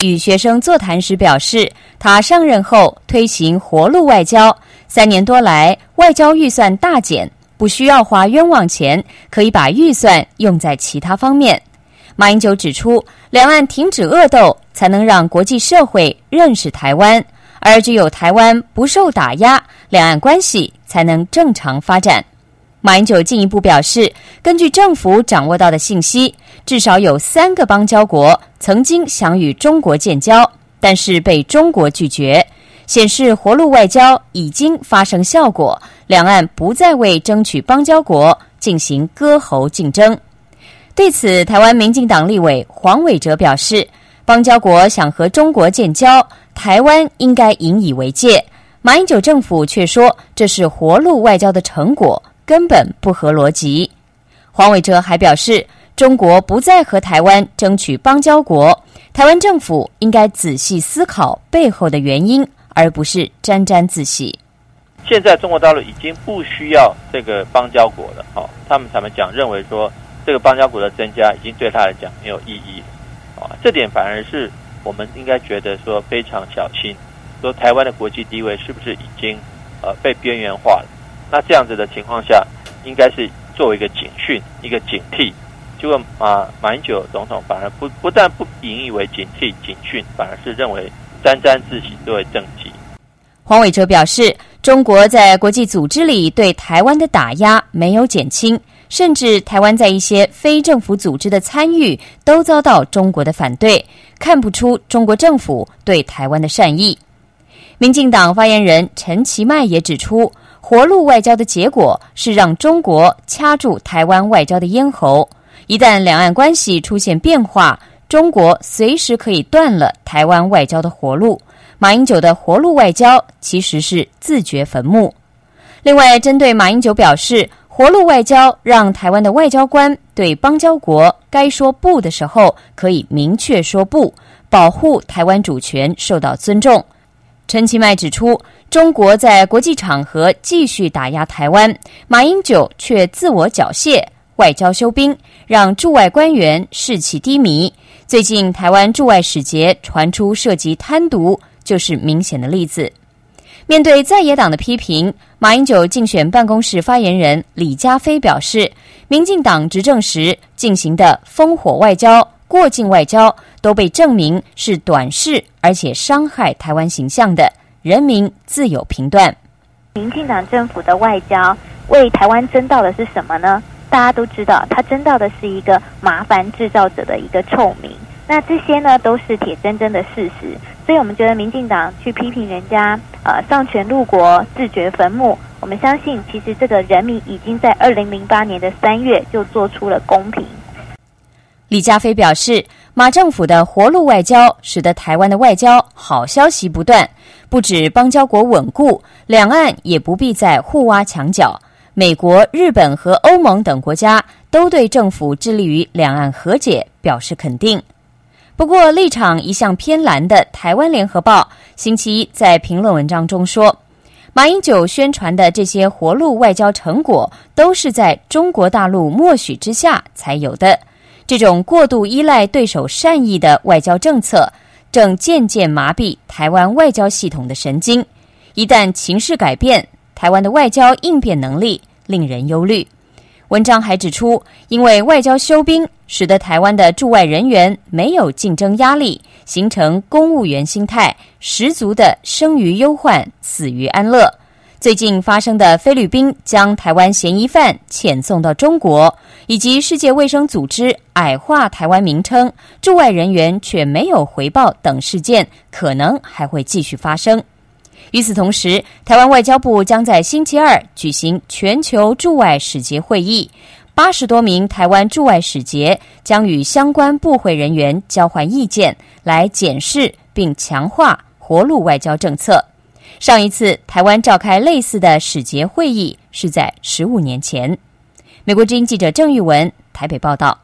与学生座谈时表示，他上任后推行活路外交，3年多来外交预算大减，不需要花冤枉钱，可以把预算用在其他方面。马英九指出，两岸停止恶斗，才能让国际社会认识台湾，而只有台湾不受打压，两岸关系才能正常发展。马英九进一步表示，根据政府掌握到的信息，至少有3个邦交国曾经想与中国建交，但是被中国拒绝，显示活路外交已经发生效果，两岸不再为争取邦交国进行割喉竞争。对此，台湾民进党立委黄伟哲表示，邦交国想和中国建交，台湾应该引以为戒。马英九政府却说这是活路外交的成果，根本不合逻辑。黄伟哲还表示，中国不再和台湾争取邦交国，台湾政府应该仔细思考背后的原因，而不是沾沾自喜。 现在中国大陆已经不需要这个邦交国了，他们讲认为说这个邦交国的增加已经对他来讲没有意义了，这点反而是我们应该觉得说非常小心，说台湾的国际地位是不是已经被边缘化了？那这样子的情况下，应该是作为一个警讯、一个警惕。结果马英九总统反而不但不引以为警惕、警讯，反而是认为沾沾自喜作为政绩。 黄伟哲表示，中国在国际组织里对台湾的打压没有减轻，甚至台湾在一些非政府组织的参与都遭到中国的反对，看不出中国政府对台湾的善意。民进党发言人陈其迈也指出，活路外交的结果是让中国掐住台湾外交的咽喉，一旦两岸关系出现变化，中国随时可以断了台湾外交的活路。马英九的活路外交其实是自掘坟墓。另外，针对马英九表示，活路外交让台湾的外交官对邦交国该说不的时候可以明确说不，保护台湾主权受到尊重。陈其迈指出，中国在国际场合继续打压台湾，马英九却自我缴械，外交休兵，让驻外官员士气低迷。最近台湾驻外使节传出涉及贪渎，就是明显的例子。面对在野党的批评，马英九竞选办公室发言人李佳飞表示，民进党执政时进行的烽火外交、过境外交都被证明是短视而且伤害台湾形象的，人民自有评断。 民进党政府的外交为台湾争到的是什么呢？大家都知道，他争到的是一个麻烦制造者的一个臭名。那这些呢都是铁铮铮的事实，所以我们觉得民进党去批评人家丧权辱国、自掘坟墓，我们相信其实这个人民已经在2008年的3月就做出了公平。 李佳飞表示，马政府的活路外交使得台湾的外交好消息不断，不止邦交国稳固，两岸也不必再互挖墙角。美国、日本和欧盟等国家都对政府致力于两岸和解表示肯定。不过，立场一向偏蓝的台湾联合报星期一在评论文章中说，马英九宣传的这些活路外交成果都是在中国大陆默许之下才有的，这种过度依赖对手善意的外交政策正渐渐麻痹台湾外交系统的神经，一旦情势改变，台湾的外交应变能力令人忧虑。文章还指出，因为外交休兵，使得台湾的驻外人员没有竞争压力，形成公务员心态，十足的生于忧患，死于安乐。最近发生的菲律宾将台湾嫌疑犯遣送到中国，以及世界卫生组织矮化台湾名称，驻外人员却没有回报等事件，可能还会继续发生。与此同时，台湾外交部将在星期二举行全球驻外使节会议，80多名台湾驻外使节将与相关部会人员交换意见，来检视并强化活路外交政策。上一次台湾召开类似的使节会议是在15年前。美国之音记者郑玉文台北报道。